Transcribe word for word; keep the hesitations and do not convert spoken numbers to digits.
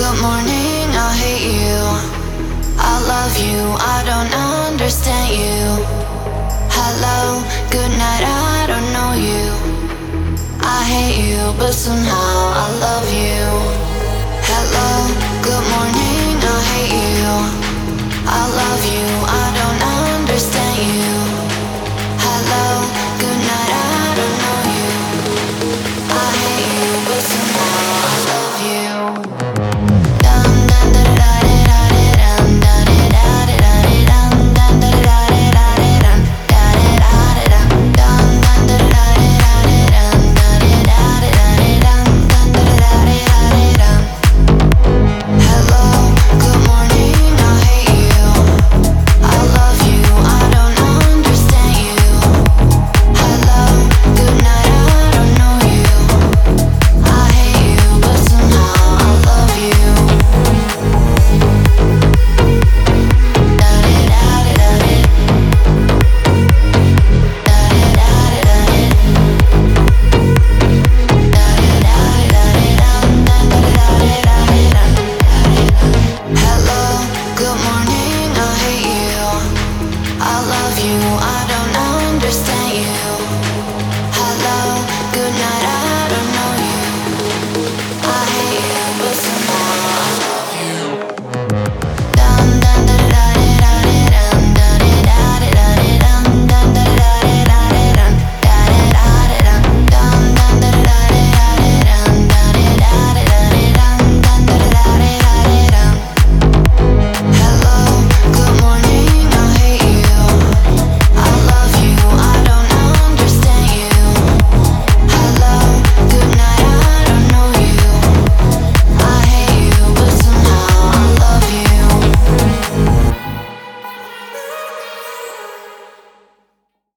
Good morning, I hate you. I love you, I don't understand you. Hello, good night, I don't know you. I hate you, but somehow I love you.